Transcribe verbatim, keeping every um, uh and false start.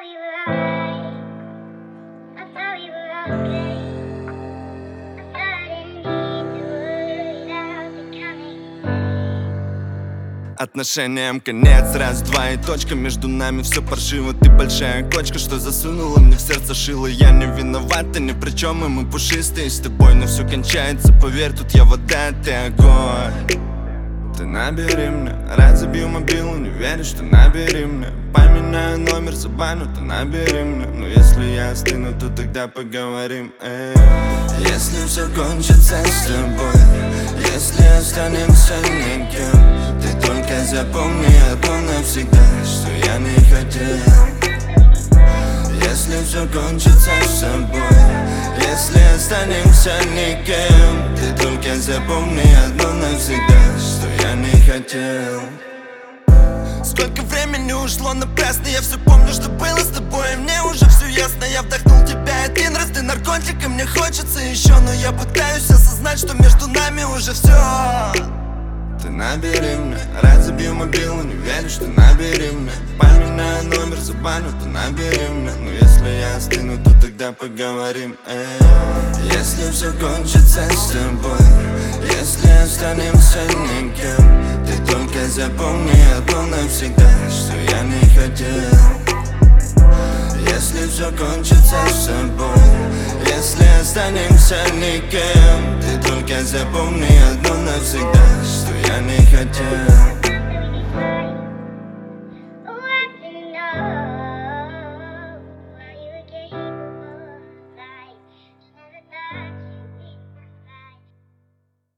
we were alright. I thought we were okay. I thought I didn't need to worry about becoming. Отношениям конец, раз, два и точка. Между нами все паршиво, ты большая кочка, что засунула мне в сердце шило. Я не виноват, ты ни при чем, и мы пушистые с тобой. Но все кончается, поверь, тут я вода, ты огонь. Ты набери мне, раз забью мобилу, не веришь, что набери мне. Поменяю номер, забаню, ты набери мне. Но если я остыну, то тогда поговорим, эй. Если все кончится с тобой, если останемся никем, ты только запомни одно навсегда, что я не хотел. Если все кончится с собой, если останемся никем, ты только запомни одно навсегда, что я не хотел. Сколько времени ушло напрасно, я все помню, что было с тобой, и мне уже все ясно. Я вдохнул тебя один раз, ты наркотик, и мне хочется еще, но я пытаюсь осознать, что между нами уже все. Ты набери мне, раз забью мобилу, не веришь, что набери мне. Поменяю номер, забаню, ты набери мне. Но если я остыну, то тогда поговорим, эй. Если все кончится с тобой, если останемся никем, ты только запомни одно навсегда, что я не хотел. Если все кончится с собой, если останемся никем, ты только запомни одно навсегда, что я не хотел.